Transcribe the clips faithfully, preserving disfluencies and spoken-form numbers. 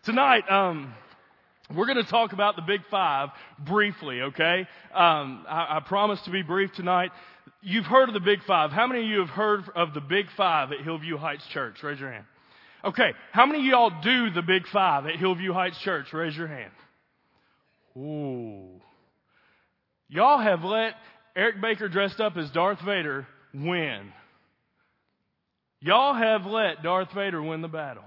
Tonight, um, we're going to talk about the Big Five briefly, okay? Um, I, I promise to be brief tonight. You've heard of the Big Five. How many of you have heard of the Big Five at Hillview Heights Church? Raise your hand. Okay, how many of y'all do the Big Five at Hillview Heights Church? Raise your hand. Ooh. Y'all have let Eric Baker dressed up as Darth Vader win. Y'all have let Darth Vader win the battle.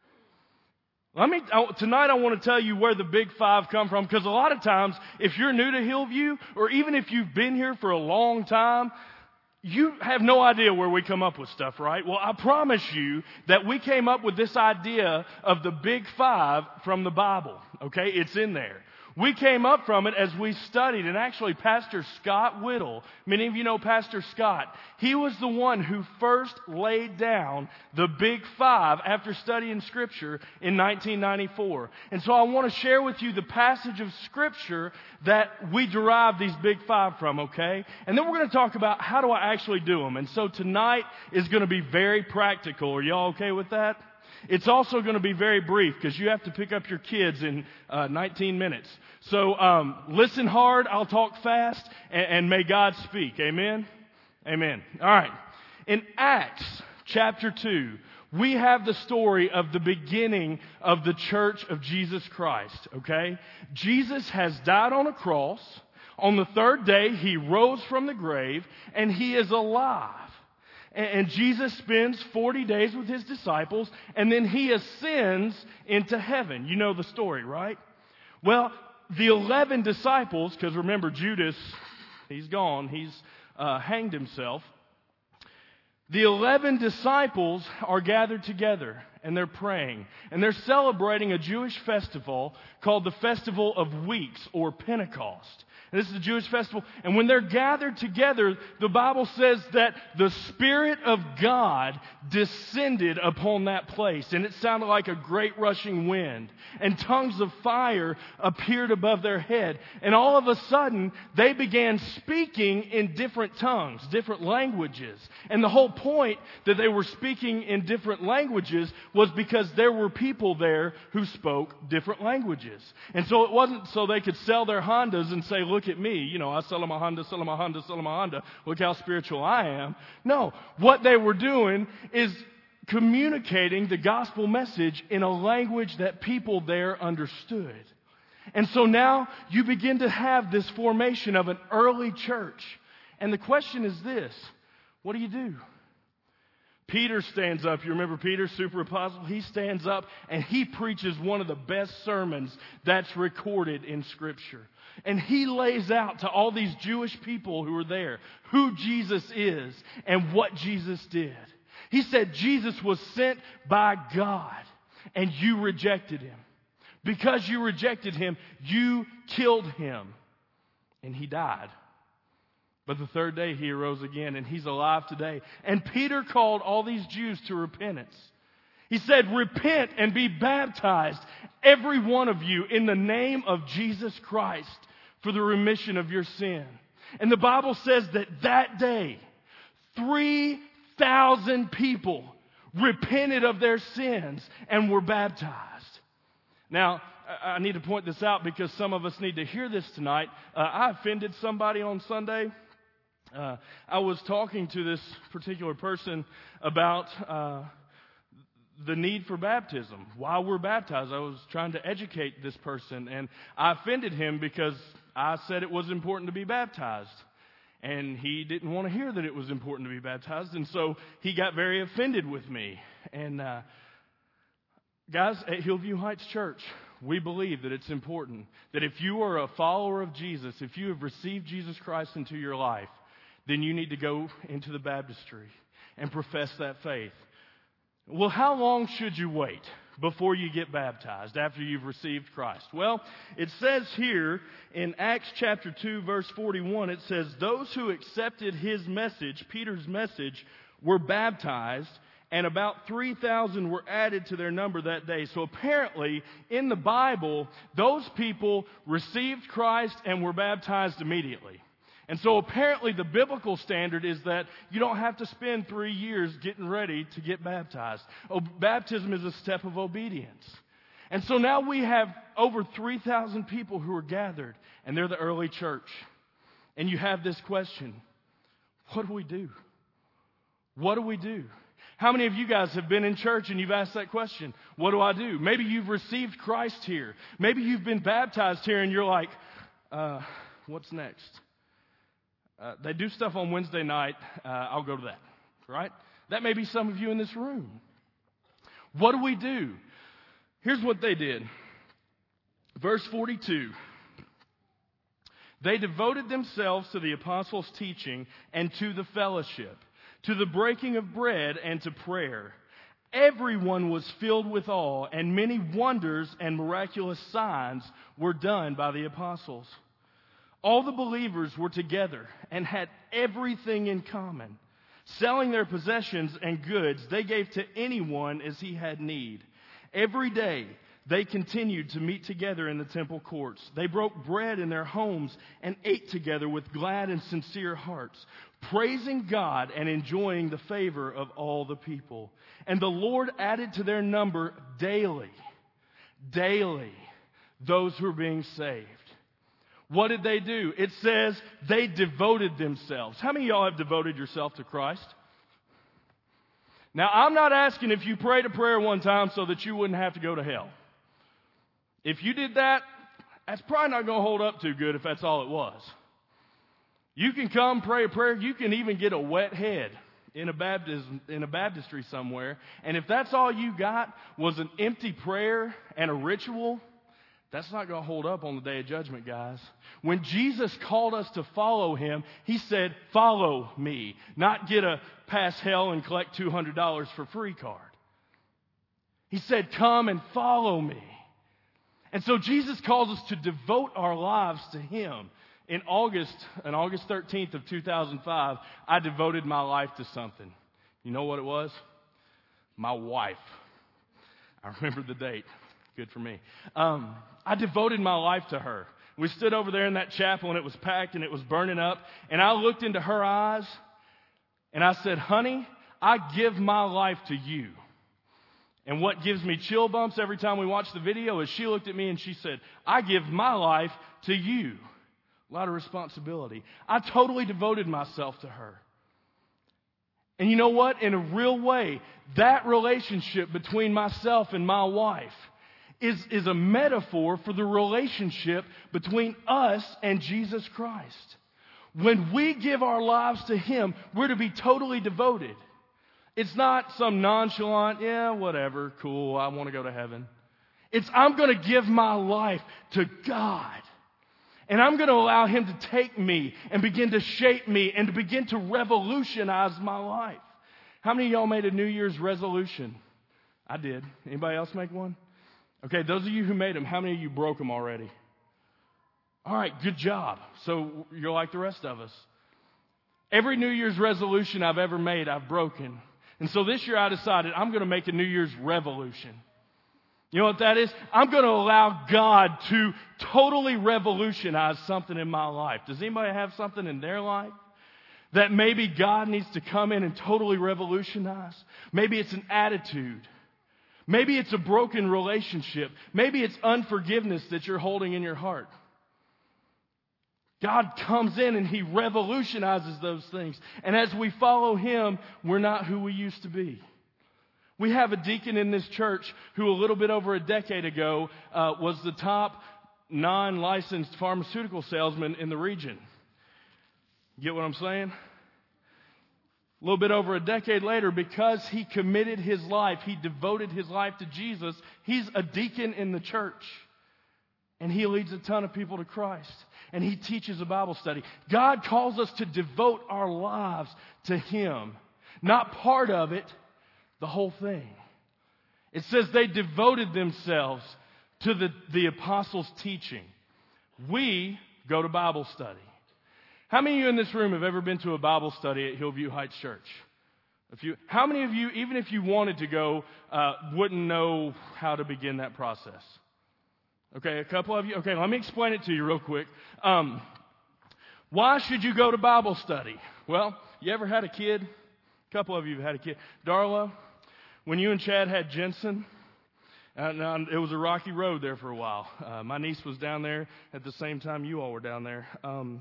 Let me, tonight I want to tell you where the Big Five come from, because a lot of times, if you're new to Hillview, or even if you've been here for a long time, you have no idea where we come up with stuff, right? Well, I promise you that we came up with this idea of the Big Five from the Bible, okay? It's in there. We came up from it as we studied, and actually Pastor Scott Whittle, many of you know Pastor Scott, he was the one who first laid down the Big Five after studying Scripture in nineteen ninety-four. And so I want to share with you the passage of Scripture that we derive these Big Five from, okay? And then we're going to talk about how do I actually do them. And so tonight is going to be very practical. Are y'all okay with that? It's also going to be very brief because you have to pick up your kids in uh, nineteen minutes. So um, listen hard, I'll talk fast, and, and may God speak. Amen? Amen. All right. In Acts chapter two, we have the story of the beginning of the Church of Jesus Christ, okay? Jesus has died on a cross. On the third day, He rose from the grave, and He is alive. And Jesus spends forty days with His disciples, and then He ascends into heaven. You know the story, right? Well, the eleven disciples, because remember Judas, he's gone, he's uh, hanged himself. The eleven disciples are gathered together, and they're praying. And they're celebrating a Jewish festival called the Festival of Weeks, or Pentecost. And this is a Jewish festival. And when they're gathered together, the Bible says that the Spirit of God descended upon that place. And it sounded like a great rushing wind. And tongues of fire appeared above their head. And all of a sudden, they began speaking in different tongues, different languages. And the whole point that they were speaking in different languages was because there were people there who spoke different languages. And so it wasn't so they could sell their Hondas and say, look at me, you know, I sell them a Honda, sell them a Honda, sell them a Honda. Look how spiritual I am. No, what they were doing is communicating the gospel message in a language that people there understood. And so now you begin to have this formation of an early church. And the question is this, what do you do? Peter stands up. You remember Peter, super apostle? He stands up and he preaches one of the best sermons that's recorded in Scripture. And he lays out to all these Jewish people who are there who Jesus is and what Jesus did. He said Jesus was sent by God and you rejected Him. Because you rejected Him, you killed Him. And He died. But the third day He arose again, and He's alive today. And Peter called all these Jews to repentance. He said, repent and be baptized, every one of you, in the name of Jesus Christ for the remission of your sin. And the Bible says that that day, three thousand people repented of their sins and were baptized. Now, I need to point this out because some of us need to hear this tonight. Uh, I offended somebody on Sunday. Uh, I was talking to this particular person about uh, the need for baptism. While we're baptized, I was trying to educate this person, and I offended him because I said it was important to be baptized. And he didn't want to hear that it was important to be baptized, and so he got very offended with me. And uh, guys, at Hillview Heights Church, we believe that it's important that if you are a follower of Jesus, if you have received Jesus Christ into your life, then you need to go into the baptistry and profess that faith. Well, how long should you wait before you get baptized after you've received Christ? Well, it says here in Acts chapter two, verse forty-one, it says, those who accepted his message, Peter's message, were baptized, and about three thousand were added to their number that day. So apparently, in the Bible, those people received Christ and were baptized immediately. And so apparently the biblical standard is that you don't have to spend three years getting ready to get baptized. Oh, baptism is a step of obedience. And so now we have over three thousand people who are gathered, and they're the early church. And you have this question, what do we do? What do we do? How many of you guys have been in church and you've asked that question? What do I do? Maybe you've received Christ here. Maybe you've been baptized here and you're like, uh, what's next? Uh, they do stuff on Wednesday night. Uh, I'll go to that, right? That may be some of you in this room. What do we do? Here's what they did. Verse forty-two. They devoted themselves to the apostles' teaching and to the fellowship, to the breaking of bread and to prayer. Everyone was filled with awe, and many wonders and miraculous signs were done by the apostles. All the believers were together and had everything in common. Selling their possessions and goods, they gave to anyone as he had need. Every day they continued to meet together in the temple courts. They broke bread in their homes and ate together with glad and sincere hearts, praising God and enjoying the favor of all the people. And the Lord added to their number daily, daily, those who were being saved. What did they do? It says they devoted themselves. How many of y'all have devoted yourself to Christ? Now, I'm not asking if you prayed a prayer one time so that you wouldn't have to go to hell. If you did that, that's probably not going to hold up too good if that's all it was. You can come pray a prayer. You can even get a wet head in a baptism, in a baptistry somewhere. And if that's all you got was an empty prayer and a ritual, that's not going to hold up on the day of judgment, guys. When Jesus called us to follow him, he said, follow me, not get a pass hell and collect two hundred dollars for free card. He said, come and follow me. And so Jesus calls us to devote our lives to him. In August, on August thirteenth of two thousand five, I devoted my life to something. You know what it was? My wife. I remember the date. Good for me. Um, I devoted my life to her. We stood over there in that chapel and it was packed and it was burning up. And I looked into her eyes and I said, honey, I give my life to you. And what gives me chill bumps every time we watch the video is she looked at me and she said, I give my life to you. A lot of responsibility. I totally devoted myself to her. And you know what? In a real way, that relationship between myself and my wife is, is a metaphor for the relationship between us and Jesus Christ. When we give our lives to him, we're to be totally devoted. It's not some nonchalant, yeah, whatever, cool, I want to go to heaven. It's I'm going to give my life to God. And I'm going to allow him to take me and begin to shape me and to begin to revolutionize my life. How many of y'all made a New Year's resolution? I did. Anybody else make one? Okay, those of you who made them, how many of you broke them already? All right, good job. So you're like the rest of us. Every New Year's resolution I've ever made, I've broken. And so this year I decided I'm going to make a New Year's revolution. You know what that is? I'm going to allow God to totally revolutionize something in my life. Does anybody have something in their life that maybe God needs to come in and totally revolutionize? Maybe it's an attitude. Maybe it's a broken relationship. Maybe it's unforgiveness that you're holding in your heart. God comes in and he revolutionizes those things. And as we follow him, we're not who we used to be. We have a deacon in this church who a little bit over a decade ago uh, was the top non-licensed pharmaceutical salesman in the region. Get what I'm saying? A little bit over a decade later, because he committed his life, he devoted his life to Jesus, he's a deacon in the church. And he leads a ton of people to Christ. And he teaches a Bible study. God calls us to devote our lives to him. Not part of it, the whole thing. It says they devoted themselves to the, the apostles' teaching. We go to Bible study. How many of you in this room have ever been to a Bible study at Hillview Heights Church? A few. How many of you, even if you wanted to go, uh, wouldn't know how to begin that process? Okay, a couple of you. Okay, let me explain it to you real quick. Um, why should you go to Bible study? Well, you ever had a kid? A couple of you have had a kid. Darla, when you and Chad had Jensen, And, and it was a rocky road there for a while. Uh, my niece was down there at the same time you all were down there. Um,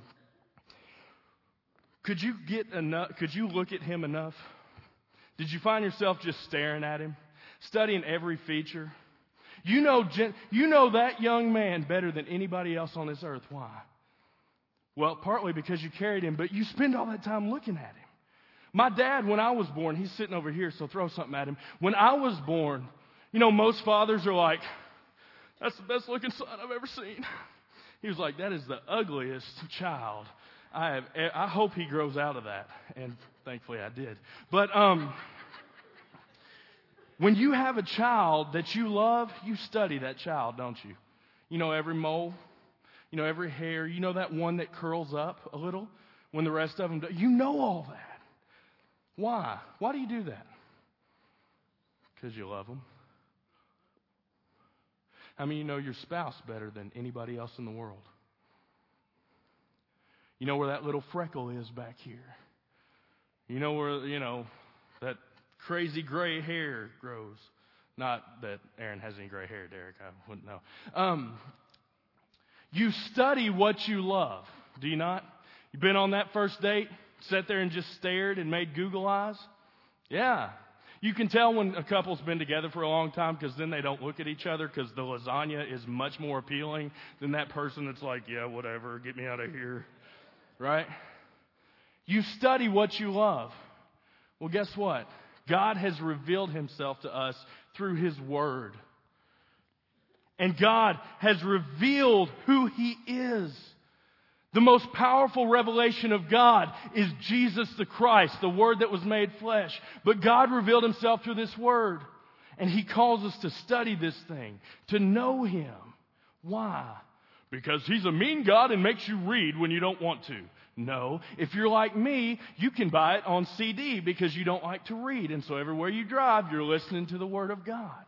could you get enough? Could you look at him enough? Did you find yourself just staring at him, studying every feature? You know, you know that young man better than anybody else on this earth. Why? Well, partly because you carried him, but you spend all that time looking at him. My dad, when I was born, he's sitting over here, so throw something at him. When I was born, you know, most fathers are like, that's the best looking son I've ever seen. He was like, that is the ugliest child I have. I hope he grows out of that. And thankfully I did. But um, when you have a child that you love, you study that child, don't you? You know every mole, you know every hair, you know that one that curls up a little when the rest of them do. You know all that. Why? Why do you do that? Because you love them. How many of you know your spouse better than anybody else in the world? You know where that little freckle is back here. You know where, you know, that crazy gray hair grows. Not that Aaron has any gray hair, Derek. I wouldn't know. Um, you study what you love. Do you not? You've been on that first date, sat there and just stared and made Google eyes? Yeah. You can tell when a couple's been together for a long time because then they don't look at each other because the lasagna is much more appealing than that person that's like, yeah, whatever, get me out of here. Right? You study what you love. Well, guess what? God has revealed himself to us through his word. And God has revealed who he is. The most powerful revelation of God is Jesus the Christ, the Word that was made flesh. But God revealed himself through this Word. And he calls us to study this thing, to know him. Why? Because he's a mean God and makes you read when you don't want to. No. If you're like me, you can buy it on C D because you don't like to read. And so everywhere you drive, you're listening to the Word of God.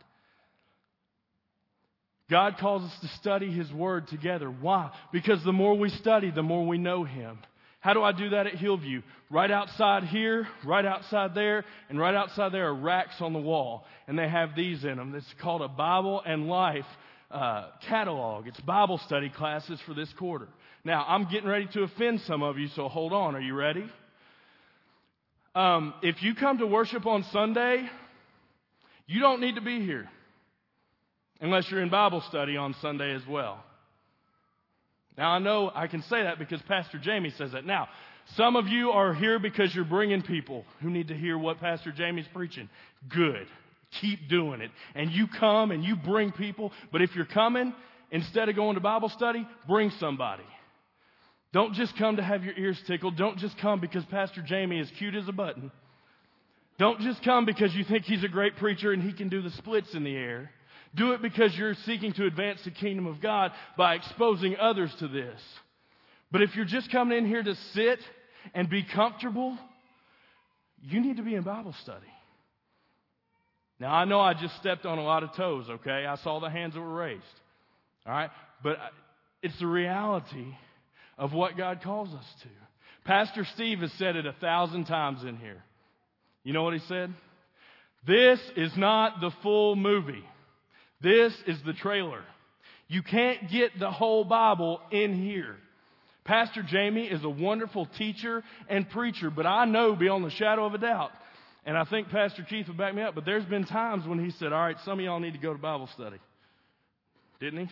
God calls us to study his word together. Why? Because the more we study, the more we know him. How do I do that at Hillview? Right outside here, right outside there, and right outside there are racks on the wall. And they have these in them. It's called a Bible and Life uh, catalog. It's Bible study classes for this quarter. Now, I'm getting ready to offend some of you, so hold on. Are you ready? Um, if you come to worship on Sunday, you don't need to be here. Unless you're in Bible study on Sunday as well. Now, I know I can say that because Pastor Jamie says that. Now, some of you are here because you're bringing people who need to hear what Pastor Jamie's preaching. Good. Keep doing it. And you come and you bring people. But if you're coming, instead of going to Bible study, bring somebody. Don't just come to have your ears tickled. Don't just come because Pastor Jamie is cute as a button. Don't just come because you think he's a great preacher and he can do the splits in the air. Do it because you're seeking to advance the kingdom of God by exposing others to this. But if you're just coming in here to sit and be comfortable, you need to be in Bible study. Now, I know I just stepped on a lot of toes, okay? I saw the hands that were raised. All right? But it's the reality of what God calls us to. Pastor Steve has said it a thousand times in here. You know what he said? This is not the full movie. This is the trailer. You can't get the whole Bible in here. Pastor Jamie is a wonderful teacher and preacher, but I know beyond the shadow of a doubt, and I think Pastor Keith will back me up, but there's been times when he said, all right, some of y'all need to go to Bible study. Didn't he?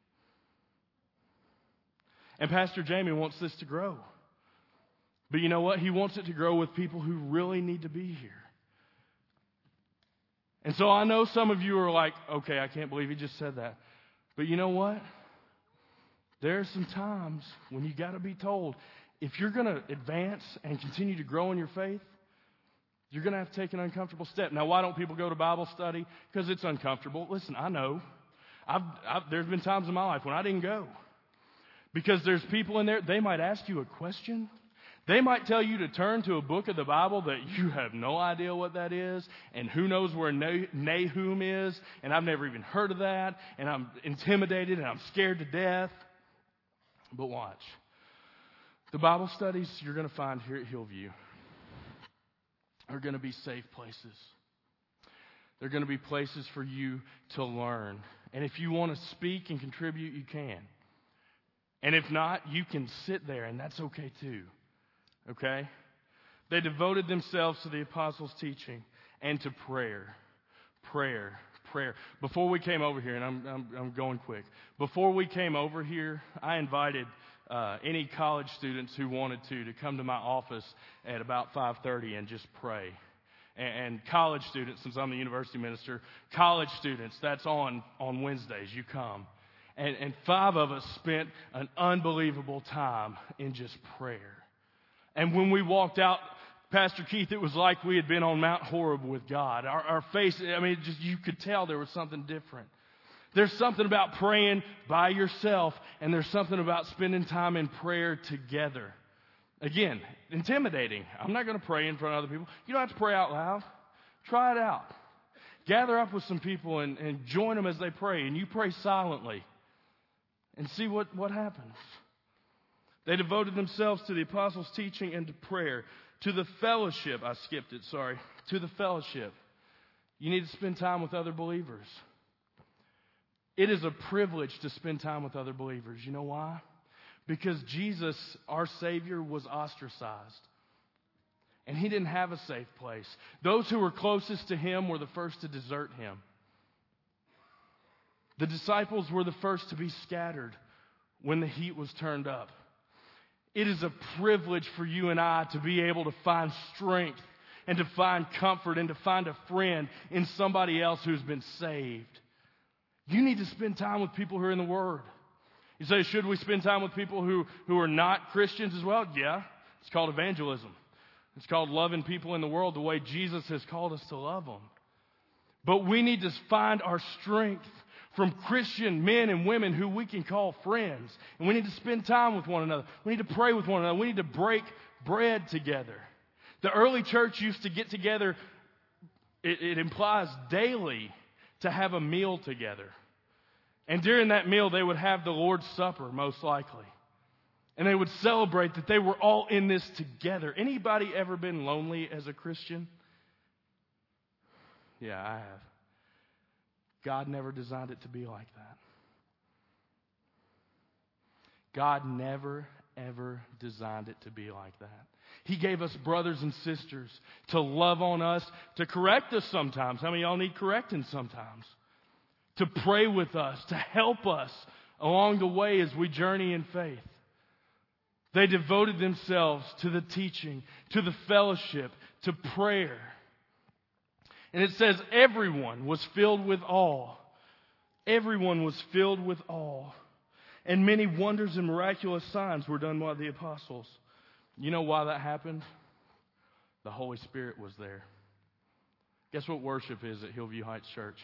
And Pastor Jamie wants this to grow. But you know what? He wants it to grow with people who really need to be here. And so I know some of you are like, okay, I can't believe he just said that. But you know what? There are some times when you got to be told, if you're going to advance and continue to grow in your faith, you're going to have to take an uncomfortable step. Now, why don't people go to Bible study? Because it's uncomfortable. Listen, I know. I've, I've, there's been times in my life when I didn't go. Because there's people in there, they might ask you a question. They might tell you to turn to a book of the Bible that you have no idea what that is, and who knows where Nahum is, and I've never even heard of that, and I'm intimidated, and I'm scared to death. But watch. The Bible studies you're going to find here at Hillview are going to be safe places. They're going to be places for you to learn. And if you want to speak and contribute, you can. And if not, you can sit there, and that's okay too. Okay? They devoted themselves to the apostles' teaching and to prayer. Prayer. Prayer. Before we came over here, and I'm, I'm, I'm going quick. Before we came over here, I invited uh, any college students who wanted to to come to my office at about five thirty and just pray. And college students, since I'm the university minister, college students, that's on, on Wednesdays, you come. And, and five of us spent an unbelievable time in just prayer. And when we walked out, Pastor Keith, it was like we had been on Mount Horeb with God. Our, our face, I mean, just you could tell there was something different. There's something about praying by yourself, and there's something about spending time in prayer together. Again, intimidating. I'm not going to pray in front of other people. You don't have to pray out loud. Try it out. Gather up with some people and, and join them as they pray. And you pray silently and see what, what happens. They devoted themselves to the apostles' teaching and to prayer. To the fellowship. I skipped it, sorry. To the fellowship. You need to spend time with other believers. It is a privilege to spend time with other believers. You know why? Because Jesus, our Savior, was ostracized. And He didn't have a safe place. Those who were closest to Him were the first to desert Him. The disciples were the first to be scattered when the heat was turned up. It is a privilege for you and I to be able to find strength and to find comfort and to find a friend in somebody else who's been saved. You need to spend time with people who are in the Word. You say, should we spend time with people who, who are not Christians as well? Yeah. It's called evangelism. It's called loving people in the world the way Jesus has called us to love them. But we need to find our strength from Christian men and women who we can call friends. And we need to spend time with one another. We need to pray with one another. We need to break bread together. The early church used to get together, it, it implies daily, to have a meal together. And during that meal, they would have the Lord's Supper, most likely. And they would celebrate that they were all in this together. Anybody ever been lonely as a Christian? Yeah, I have. God never designed it to be like that. God never, ever designed it to be like that. He gave us brothers and sisters to love on us, to correct us sometimes. How many of y'all need correcting sometimes? To pray with us, to help us along the way as we journey in faith. They devoted themselves to the teaching, to the fellowship, to prayer. And it says everyone was filled with awe. Everyone was filled with awe. And many wonders and miraculous signs were done by the apostles. You know why that happened? The Holy Spirit was there. Guess what worship is at Hillview Heights Church?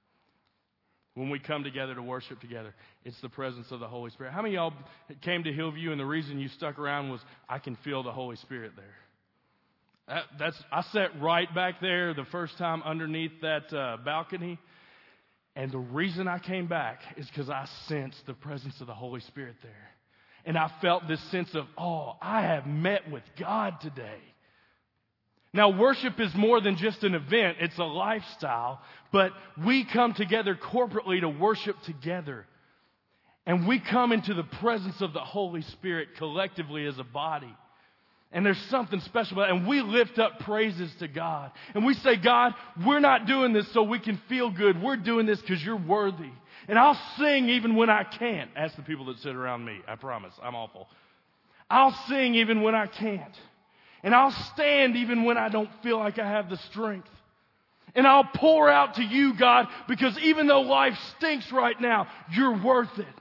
When we come together to worship together, it's the presence of the Holy Spirit. How many of y'all came to Hillview and the reason you stuck around was, I can feel the Holy Spirit there? That, that's I sat right back there the first time underneath that uh, balcony. And the reason I came back is because I sensed the presence of the Holy Spirit there. And I felt this sense of, oh, I have met with God today. Now, worship is more than just an event. It's a lifestyle. But we come together corporately to worship together. And we come into the presence of the Holy Spirit collectively as a body. And there's something special about it. And we lift up praises to God. And we say, God, we're not doing this so we can feel good. We're doing this because you're worthy. And I'll sing even when I can't. Ask the people that sit around me. I promise. I'm awful. I'll sing even when I can't. And I'll stand even when I don't feel like I have the strength. And I'll pour out to you, God, because even though life stinks right now, you're worth it.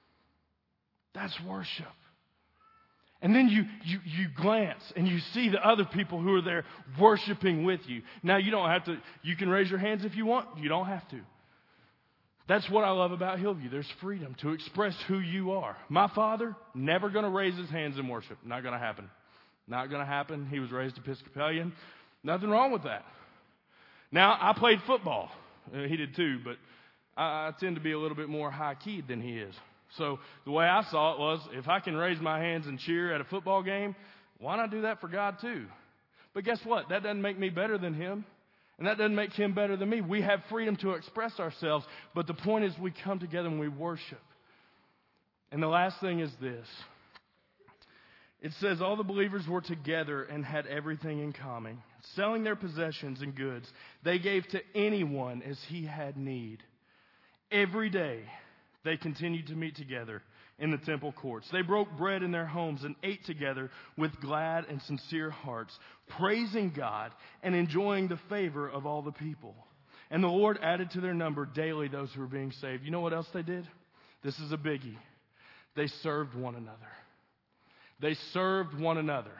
That's worship. And then you, you, you glance and you see the other people who are there worshiping with you. Now, you don't have to, you can raise your hands if you want. You don't have to. That's what I love about Hillview. There's freedom to express who you are. My father, never going to raise his hands in worship. Not going to happen. Not going to happen. He was raised Episcopalian. Nothing wrong with that. Now, I played football. Uh, he did too, but I, I tend to be a little bit more high-keyed than he is. So the way I saw it was, if I can raise my hands and cheer at a football game, why not do that for God too? But guess what? That doesn't make me better than him. And that doesn't make him better than me. We have freedom to express ourselves, but the point is we come together and we worship. And the last thing is this. It says all the believers were together and had everything in common. Selling their possessions and goods, they gave to anyone as he had need. Every day they continued to meet together in the temple courts. They broke bread in their homes and ate together with glad and sincere hearts, praising God and enjoying the favor of all the people. And the Lord added to their number daily those who were being saved. You know what else they did? This is a biggie. They served one another. They served one another.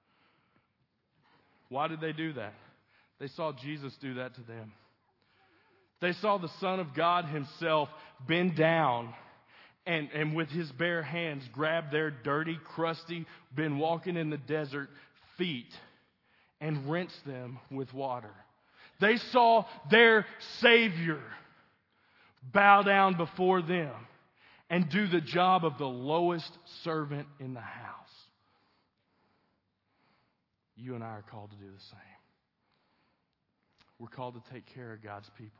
Why did they do that? They saw Jesus do that to them. They saw the Son of God himself bend down and, and with his bare hands grab their dirty, crusty, been walking in the desert feet and rinse them with water. They saw their Savior bow down before them and do the job of the lowest servant in the house. You and I are called to do the same. We're called to take care of God's people.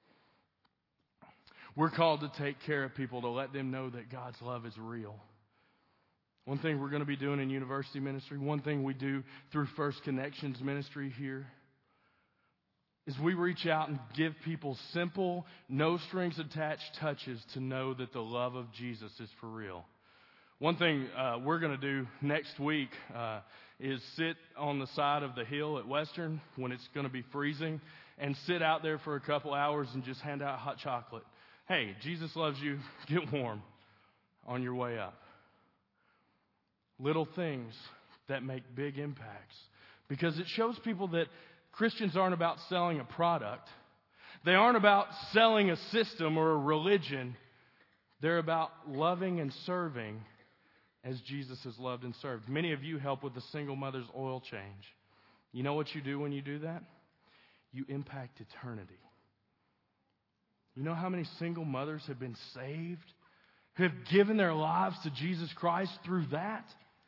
We're called to take care of people, to let them know that God's love is real. One thing we're going to be doing in university ministry, one thing we do through First Connections ministry here, is we reach out and give people simple, no strings attached touches to know that the love of Jesus is for real. One thing uh, we're going to do next week uh, is sit on the side of the hill at Western when it's going to be freezing and sit out there for a couple hours and just hand out hot chocolate. Hey, Jesus loves you. Get warm on your way up. Little things that make big impacts, because it shows people that Christians aren't about selling a product. They aren't about selling a system or a religion. They're about loving and serving as Jesus has loved and served. Many of you help with the single mother's oil change. You know what you do when you do that? You impact eternity. You know how many single mothers have been saved, who have given their lives to Jesus Christ through that?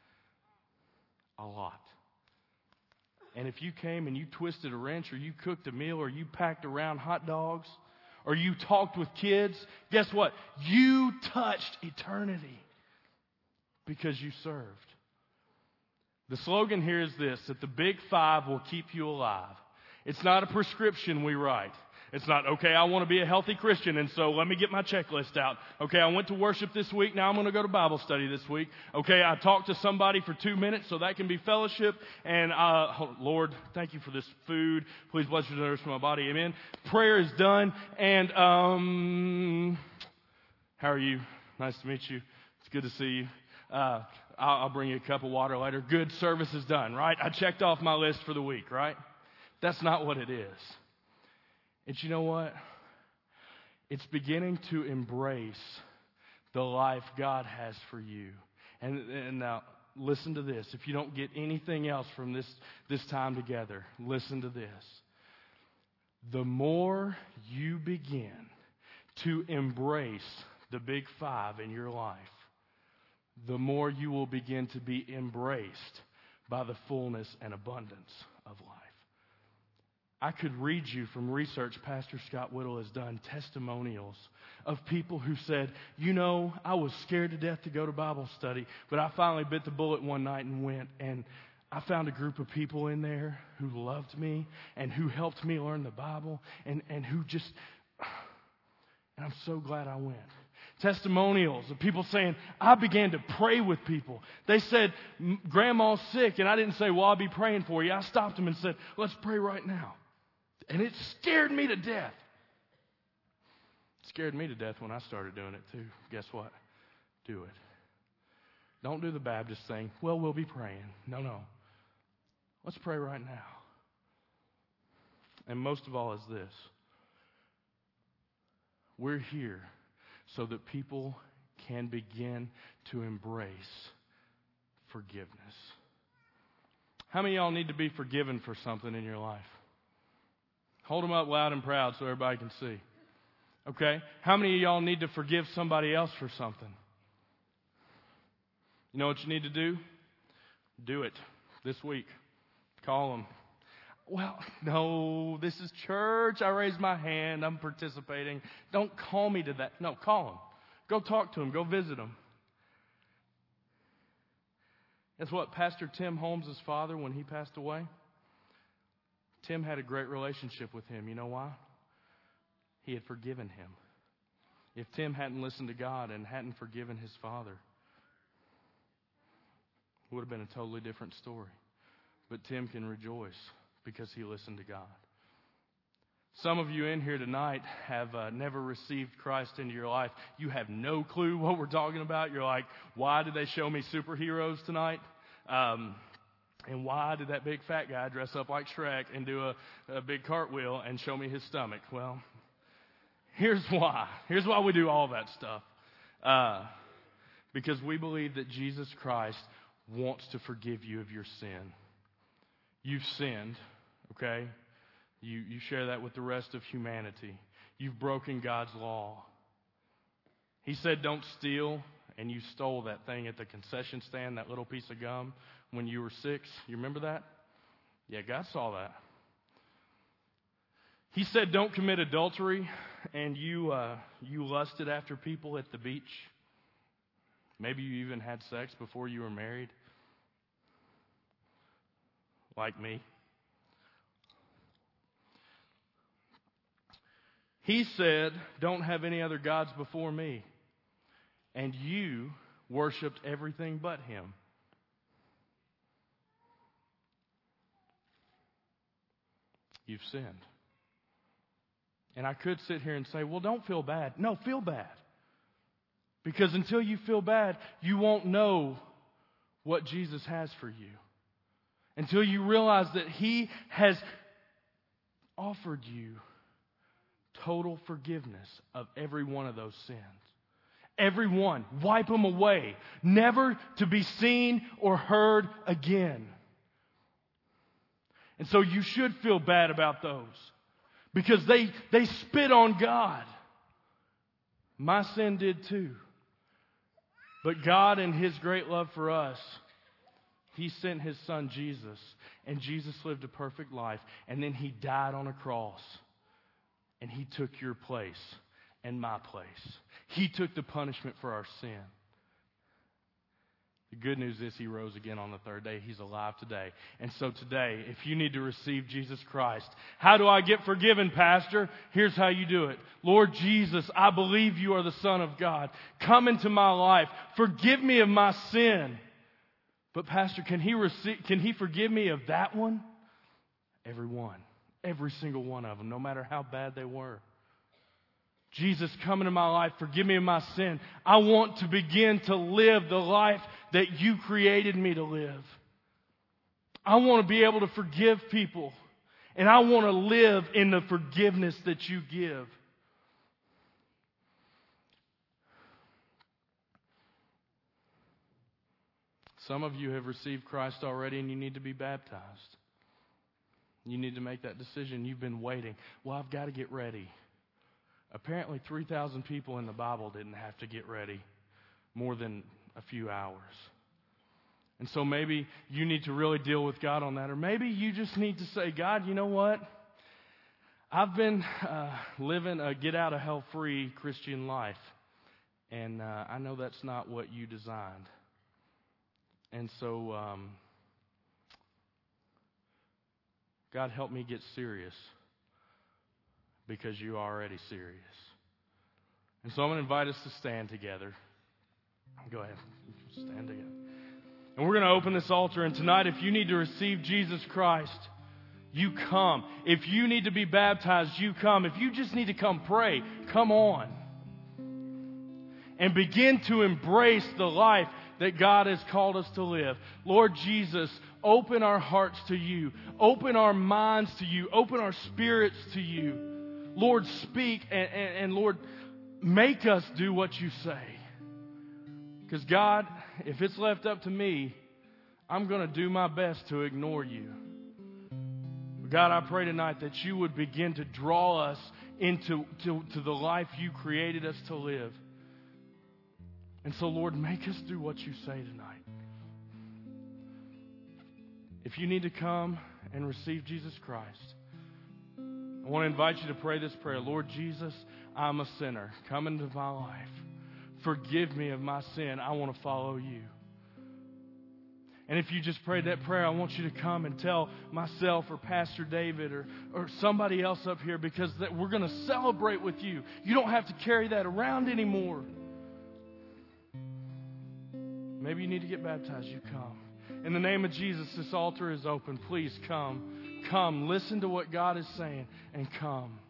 A lot. And if you came and you twisted a wrench, or you cooked a meal, or you packed around hot dogs, or you talked with kids, guess what? You touched eternity because you served. The slogan here is this, that the Big Five will keep you alive. It's not a prescription we write. It's not, okay, I want to be a healthy Christian, and so let me get my checklist out. Okay, I went to worship this week, now I'm going to go to Bible study this week. Okay, I talked to somebody for two minutes, so that can be fellowship. And, uh, oh, Lord, thank you for this food. Please bless your nourishment of my body. Amen. Prayer is done. And, um, how are you? Nice to meet you. It's good to see you. Uh, I'll, I'll bring you a cup of water later. Good, service is done, right? I checked off my list for the week, right? That's not what it is. And you know what? It's beginning to embrace the life God has for you. And, and now, listen to this. If you don't get anything else from this, this time together, listen to this. The more you begin to embrace the Big Five in your life, the more you will begin to be embraced by the fullness and abundance of life. I could read you from research Pastor Scott Whittle has done, testimonials of people who said, you know, I was scared to death to go to Bible study, but I finally bit the bullet one night and went, and I found a group of people in there who loved me and who helped me learn the Bible, and, and who just, and I'm so glad I went. Testimonials of people saying, I began to pray with people. They said, Grandma's sick, and I didn't say, well, I'll be praying for you. I stopped them and said, let's pray right now. And it scared me to death. It scared me to death when I started doing it too. Guess what? Do it. Don't do the Baptist thing. Well, we'll be praying. No, no. Let's pray right now. And most of all is this. We're here so that people can begin to embrace forgiveness. How many of y'all need to be forgiven for something in your life? Hold them up loud and proud so everybody can see. Okay? How many of y'all need to forgive somebody else for something? You know what you need to do? Do it this week. Call them. Well, no, this is church. I raised my hand. I'm participating. Don't call me to that. No, call him. Go talk to him. Go visit him. That's what Pastor Tim Holmes' father, when he passed away, Tim had a great relationship with him. You know why? He had forgiven him. If Tim hadn't listened to God and hadn't forgiven his father, it would have been a totally different story. But Tim can rejoice because he listened to God. Some of you in here tonight have uh, never received Christ into your life. You have no clue what we're talking about. You're like, why did they show me superheroes tonight? Um, and why did that big fat guy dress up like Shrek and do a, a big cartwheel and show me his stomach? Well, here's why. Here's why we do all that stuff. Uh, because we believe that Jesus Christ wants to forgive you of your sin. You've sinned, okay? You, you share that with the rest of humanity. You've broken God's law. He said don't steal, and you stole that thing at the concession stand, that little piece of gum, when you were six. You remember that? Yeah, God saw that. He said don't commit adultery, and you uh, you lusted after people at the beach. Maybe you even had sex before you were married. Like me. He said, don't have any other gods before me. And you worshiped everything but him. You've sinned. And I could sit here and say, well, don't feel bad. No, feel bad. Because until you feel bad, you won't know what Jesus has for you. Until you realize that he has offered you total forgiveness of every one of those sins. Every one. Wipe them away. Never to be seen or heard again. And so you should feel bad about those. Because they, they spit on God. My sin did too. But God, in his great love for us, he sent his son Jesus. And Jesus lived a perfect life. And then he died on a cross. And he took your place and my place. He took the punishment for our sin. The good news is he rose again on the third day. He's alive today. And so today, if you need to receive Jesus Christ, how do I get forgiven, Pastor? Here's how you do it. Lord Jesus, I believe you are the Son of God. Come into my life. Forgive me of my sin. But Pastor, can he receive, can he forgive me of that one? Every one. Every single one of them, no matter how bad they were. Jesus, come into my life. Forgive me of my sin. I want to begin to live the life that you created me to live. I want to be able to forgive people. And I want to live in the forgiveness that you give. Some of you have received Christ already and you need to be baptized. You need to make that decision. You've been waiting. Well, I've got to get ready. Apparently, three thousand people in the Bible didn't have to get ready more than a few hours. And so maybe you need to really deal with God on that. Or maybe you just need to say, God, you know what? I've been uh, living a get-out-of-hell-free Christian life. And uh, I know that's not what you designed. And so... Um, God, help me get serious because you're already serious. And so I'm going to invite us to stand together. Go ahead. Stand together. And we're going to open this altar. And tonight, if you need to receive Jesus Christ, you come. If you need to be baptized, you come. If you just need to come pray, come on. And begin to embrace the life that God has called us to live. Lord Jesus, open our hearts to you. Open our minds to you. Open our spirits to you. Lord, speak and, and, and Lord, make us do what you say. Because God, if it's left up to me, I'm going to do my best to ignore you. God, I pray tonight that you would begin to draw us into to, to the life you created us to live. And so, Lord, make us do what you say tonight. If you need to come and receive Jesus Christ, I want to invite you to pray this prayer. Lord Jesus, I'm a sinner. Come into my life. Forgive me of my sin. I want to follow you. And if you just prayed that prayer, I want you to come and tell myself or Pastor David or, or somebody else up here, because that we're going to celebrate with you. You don't have to carry that around anymore. Maybe you need to get baptized. You come. In the name of Jesus, this altar is open. Please come. Come. Listen to what God is saying and come.